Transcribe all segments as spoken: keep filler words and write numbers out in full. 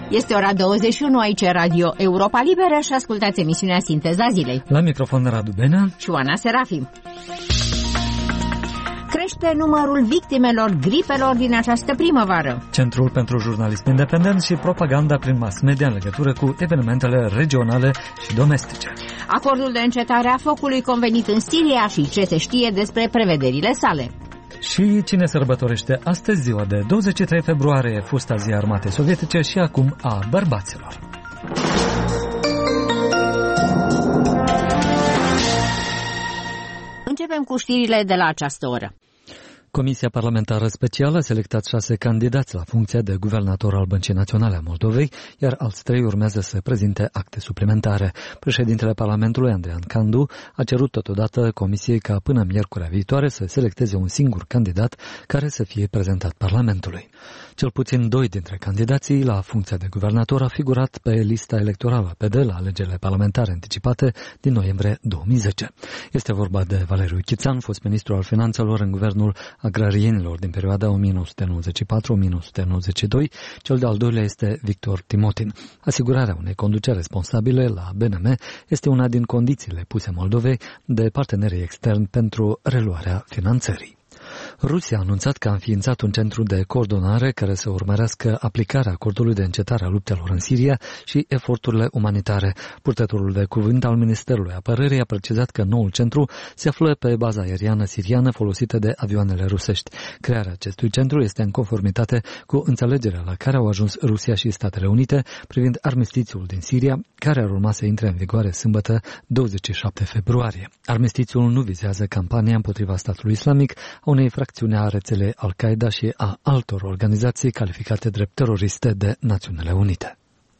Este ora douăzeci și unu, aici Radio Europa Liberă și ascultați emisiunea Sinteza Zilei. La microfon Radu Benea și Oana Serafim. Crește numărul victimelor gripelor din această primăvară. Centrul pentru Jurnalism Independent și propaganda prin mass media în legătură cu evenimentele regionale și domestice. Acordul de încetare a focului convenit în Siria și ce se știe despre prevederile sale. Și cine sărbătorește astăzi ziua de douăzeci și trei februarie, fusta zi a armatei sovietice și acum a bărbaților. Începem cu știrile de la această oră. Comisia parlamentară specială a selectat șase candidați la funcția de guvernator al Băncii Naționale a Moldovei, iar alți trei urmează să prezinte acte suplimentare. Președintele Parlamentului, Andrian Candu, a cerut totodată Comisiei ca până miercurea viitoare să selecteze un singur candidat care să fie prezentat Parlamentului. Cel puțin doi dintre candidații la funcția de guvernator au figurat pe lista electorală P D la alegerile parlamentare anticipate din noiembrie două mii zece. Este vorba de Valeriu Chițan, fost ministru al finanțelor în guvernul agrarienilor din perioada o mie nouă sute nouăzeci și patru - o mie nouă sute nouăzeci și doi. Cel de-al doilea este Victor Timotin. Asigurarea unei conduceri responsabile la B N M este una din condițiile puse Moldovei de partenerii externi pentru reluarea finanțării. Rusia a anunțat că a înființat un centru de coordonare care să urmărească aplicarea acordului de încetare a luptelor în Siria și eforturile umanitare. Purtătorul de cuvânt al Ministerului Apărării a precizat că noul centru se află pe baza aeriană siriană folosită de avioanele rusești. Crearea acestui centru este în conformitate cu înțelegerea la care au ajuns Rusia și Statele Unite privind armistițiul din Siria, care ar urma să intre în vigoare sâmbătă douăzeci și șapte februarie. Armistițiul nu vizează campania împotriva statului islamic, a unei fracțiuni a rețelei Al-Qaeda și a altor organizații calificate drept teroriste de Națiunile Unite.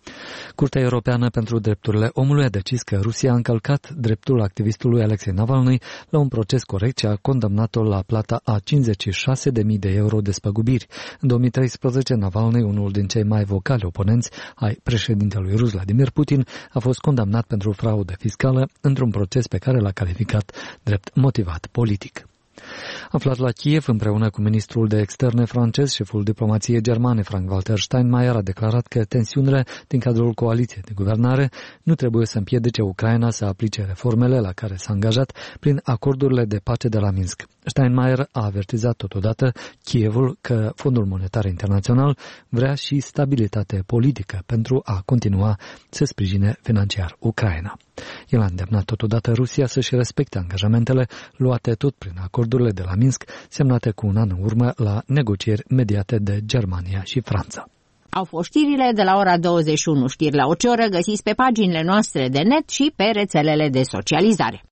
Curtea Europeană pentru Drepturile Omului a decis că Rusia a încălcat dreptul activistului Alexei Navalny la un proces corect și a condamnat-o la plata a cincizeci și șase de mii de euro despăgubiri. În două mii treisprezece, Navalny, unul din cei mai vocali oponenți ai președintelui rus Vladimir Putin, a fost condamnat pentru fraudă fiscală într-un proces pe care l-a calificat drept motivat politic. Aflat la Kiev împreună cu ministrul de externe francez, șeful diplomației germane Frank-Walter Steinmeier a declarat că tensiunile din cadrul coaliției de guvernare nu trebuie să împiedice Ucraina să aplice reformele la care s-a angajat prin acordurile de pace de la Minsk. Steinmeier a avertizat totodată Kievul că Fondul Monetar Internațional vrea și stabilitate politică pentru a continua să sprijine financiar Ucraina. El a îndemnat totodată Rusia să-și respecte angajamentele luate tot prin acordurile de la Minsk, semnate cu un an în urmă la negocieri mediate de Germania și Franța. Au fost știrile de la ora douăzeci și unu. Știri la orice oră găsiți pe paginile noastre de net și pe rețelele de socializare.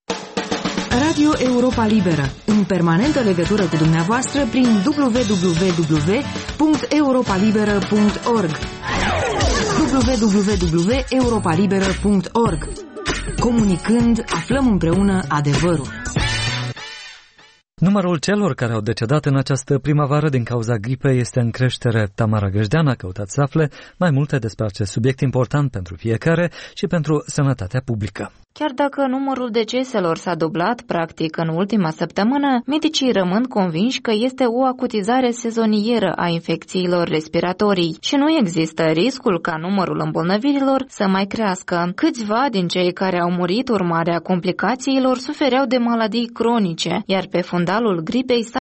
Radio Europa Liberă, în permanentă legătură cu dumneavoastră prin w w w punct europa liberă punct org w w w punct europa liberă punct org. Comunicând, aflăm împreună adevărul. Numărul celor care au decedat în această primăvară din cauza gripei este în creștere. Tamara Găjdean a căutat să afle mai multe despre acest subiect important pentru fiecare și pentru sănătatea publică. Chiar dacă numărul deceselor s-a dublat practic în ultima săptămână, medicii rămân convinși că este o acutizare sezonieră a infecțiilor respiratorii și nu există riscul ca numărul îmbolnăvirilor să mai crească. Câțiva din cei care au murit urmare a complicațiilor sufereau de maladii cronice, iar pe fundalul gripei